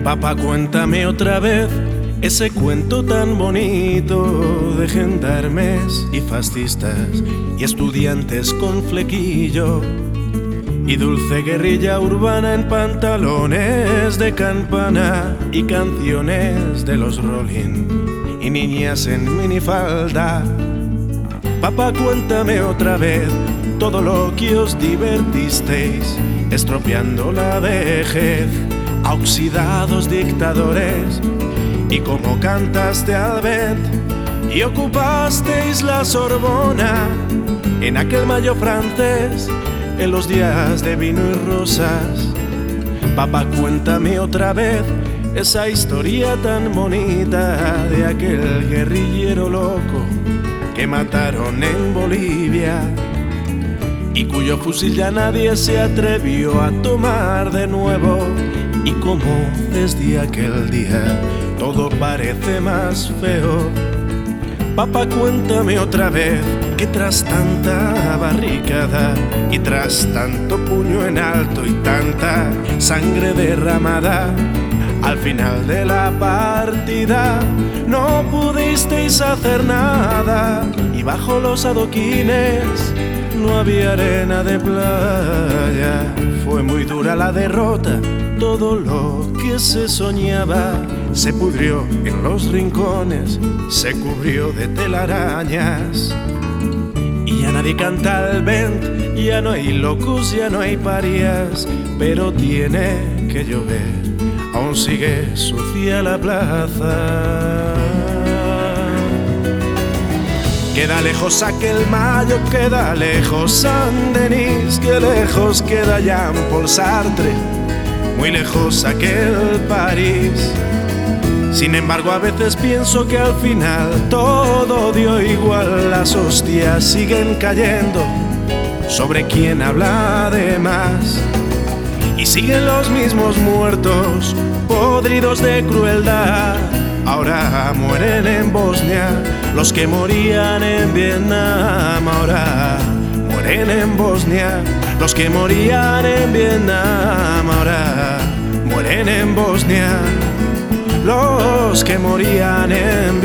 Papá, cuéntame otra vez ese cuento tan bonito de gendarmes y fascistas y estudiantes con flequillo y dulce guerrilla urbana en pantalones de campana y canciones de los Rolling y niñas en minifalda. Papá, cuéntame otra vez todo lo que os divertisteis estropeando la vejez a oxidados dictadores, y cómo cantaste al vent y ocupasteis la Sorbona en aquel mayo francés, en los días de vino y rosas. Papá, cuéntame otra vez esa historia tan bonita de aquel guerrillero loco que mataron en Bolivia y cuyo fusil ya nadie se atrevió a tomar de nuevo, y cómo desde aquel día todo parece más feo. Papá, cuéntame otra vez que tras tanta barricada y tras tanto puño en alto y tanta sangre derramada, al final de la partida no pudisteis hacer nada, y bajo los adoquines no había arena de playa. Fue muy dura la derrota, todo lo que se soñaba se pudrió en los rincones, se cubrió de telarañas. Y ya nadie canta al vent, ya no hay locos, ya no hay parias, pero tiene que llover, aún sigue sucia la plaza. Queda lejos aquel mayo, queda lejos Saint-Denis, que lejos queda Jean-Paul Sartre, muy lejos aquel París. Sin embargo, a veces pienso que al final todo dio igual, las hostias siguen cayendo sobre quien habla de más, y siguen los mismos muertos, podridos de crueldad. Ahora mueren en Bosnia los que morían en Vietnam. Ahora mueren en Bosnia los que morían en Vietnam. Ahora mueren en Bosnia los que morían en